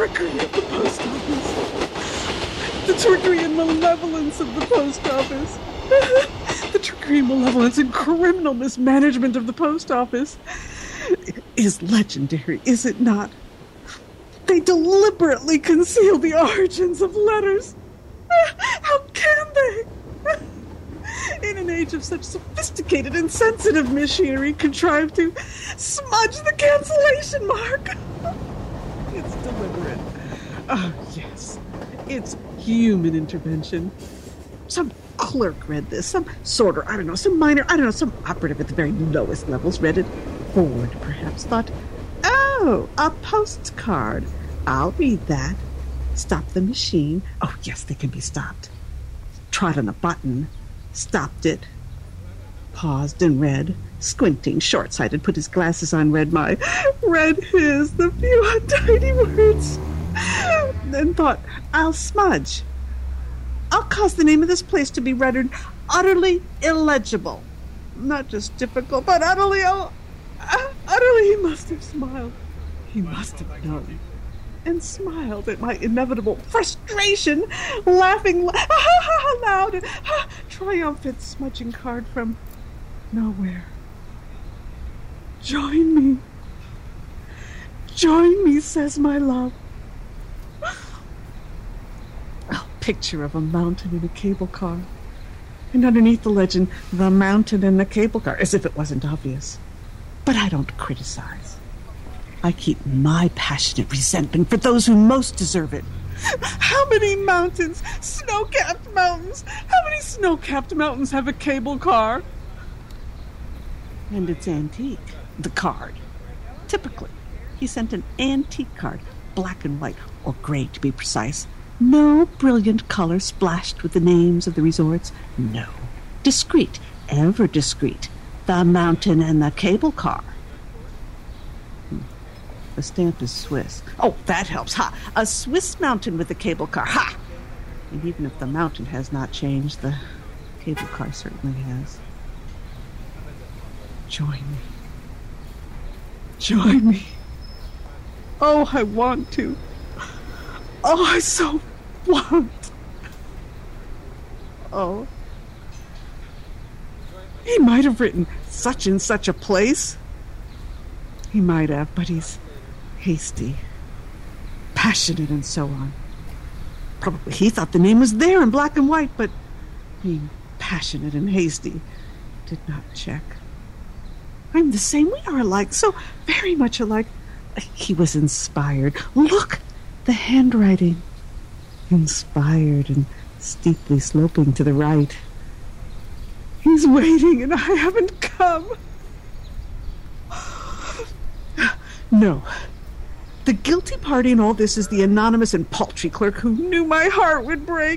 trickery of the post office. The trickery and malevolence of the post office. The trickery, malevolence, and criminal mismanagement of the post office is legendary, is it not? They deliberately conceal the origins of letters. How can they? In an age of such sophisticated and sensitive machinery, contrive to smudge the cancellation mark. It's deliberate. Oh, yes. It's human intervention. Some clerk read this, some sorter, some miner, some operative at the very lowest levels read it. Ford, perhaps, thought, oh, a postcard. I'll read that. Stop the machine. Oh, yes, they can be stopped. Trod on a button. Stopped it. Paused and read. Squinting, short-sighted, put his glasses on, read the few untidy words. Then thought, I'll smudge. I'll cause the name of this place to be rendered utterly illegible. Not just difficult, but utterly, he must have smiled. He must have known. And smiled at my inevitable frustration, laughing loud, triumphant, smudging card from nowhere. Join me. Join me, says my love. A picture of a mountain in a cable car. And underneath the legend, the mountain in the cable car, as if it wasn't obvious. But I don't criticize. I keep my passionate resentment for those who most deserve it. How many mountains, snow-capped mountains, how many snow-capped mountains have a cable car? And it's antique, the card. Typically, he sent an antique card, black and white, or gray to be precise. No brilliant color splashed with the names of the resorts. No. Discreet, ever discreet. The mountain and the cable car. The stamp is Swiss. Oh, that helps. Ha! A Swiss mountain with a cable car. Ha! And even if the mountain has not changed, the cable car certainly has. Join me. Join me. Oh, I want to. Oh, I so want. Oh. He might have written such and such a place. He might have, but he's hasty, passionate, and so on. Probably he thought the name was there in black and white, but being passionate and hasty did not check. I'm the same. We are alike, so very much alike. He was inspired. Look, the handwriting. Inspired and steeply sloping to the right. He's waiting, and I haven't come. No. The guilty party in all this is the anonymous and paltry clerk who knew my heart would break.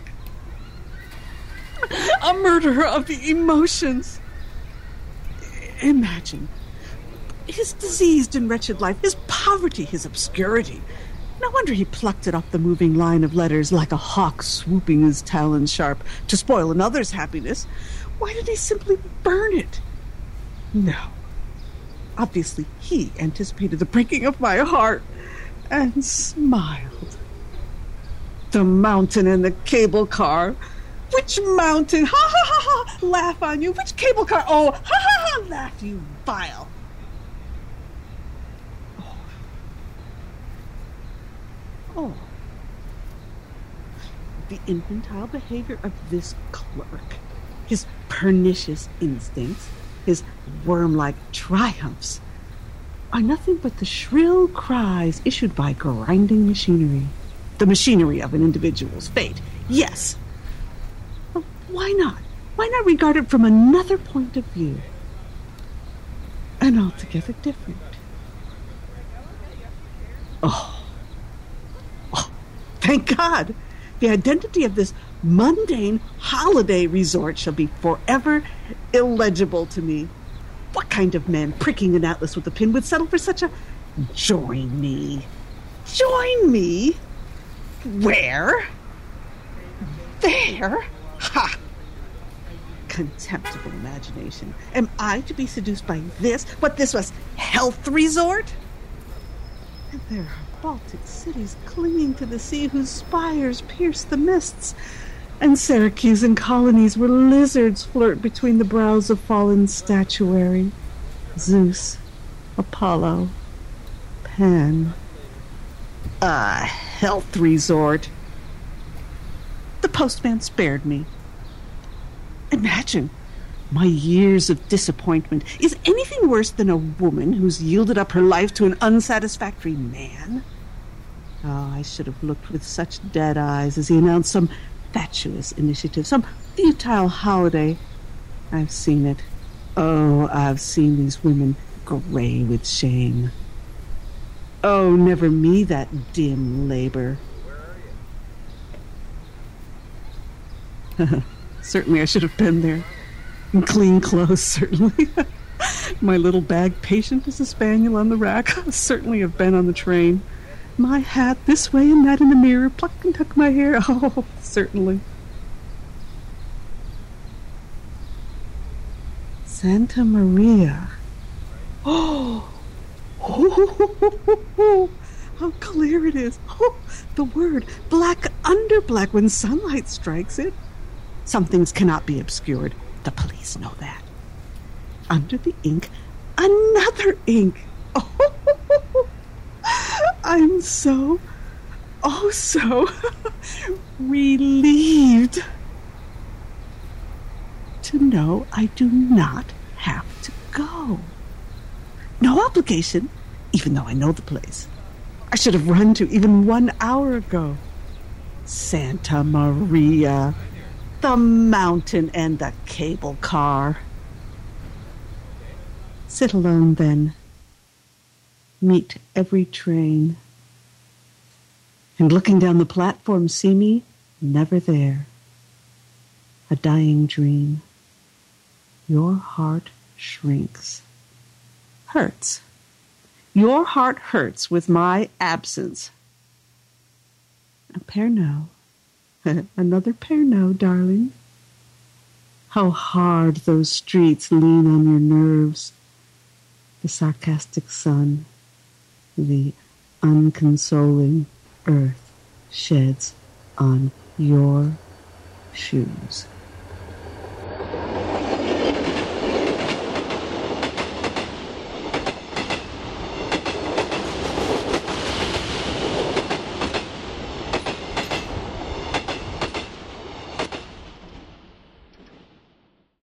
A murderer of the emotions. Imagine. His diseased and wretched life, his poverty, his obscurity. No wonder he plucked it off the moving line of letters like a hawk swooping his talons sharp to spoil another's happiness. Why did he simply burn it? No. Obviously, he anticipated the breaking of my heart and smiled. The mountain and the cable car. Which mountain? Ha ha ha ha! Laugh on you. Which cable car? Oh, ha ha ha! Laugh, you vile. Oh. The infantile behavior of this clerk, his pernicious instincts, his worm-like triumphs, are nothing but the shrill cries issued by grinding machinery. The machinery of an individual's fate. Yes. But why not? Why not regard it from another point of view? And altogether different. Oh, thank God. The identity of this mundane holiday resort shall be forever illegible to me. What kind of man pricking an atlas with a pin would settle for such a... Join me. Join me? Where? There? Ha! Contemptible imagination. Am I to be seduced by this? What, this was health resort? And there are Baltic cities clinging to the sea whose spires pierce the mists, and Syracusan colonies where lizards flirt between the brows of fallen statuary. Zeus, Apollo, Pan. A health resort. The postman spared me. Imagine my years of disappointment. Is anything worse than a woman who's yielded up her life to an unsatisfactory man? Oh, I should have looked with such dead eyes as he announced some fatuous initiative, some futile holiday. I've seen it. Oh, I've seen these women gray with shame. Oh, never me that dim labor. Certainly I should have been there. In clean clothes, certainly. My little bag patient as a spaniel on the rack. Certainly have been on the train. My hat this way and that in the mirror, pluck and tuck my hair. Oh, certainly. Santa Maria. Oh, how clear it is. Oh, the word, black under black when sunlight strikes it. Some things cannot be obscured. The police know that. Under the ink, another ink. Oh, I'm so relieved to know I do not have to go. No obligation, even though I know the place. I should have run to even 1 hour ago. Santa Maria, the mountain and the cable car. Sit alone then. Meet every train. And looking down the platform, see me never there. A dying dream. Your heart shrinks. Hurts. Your heart hurts with my absence. A Pernod. Another Pernod, darling. How hard those streets lean on your nerves. The sarcastic sun, the unconsoling earth sheds on your shoes.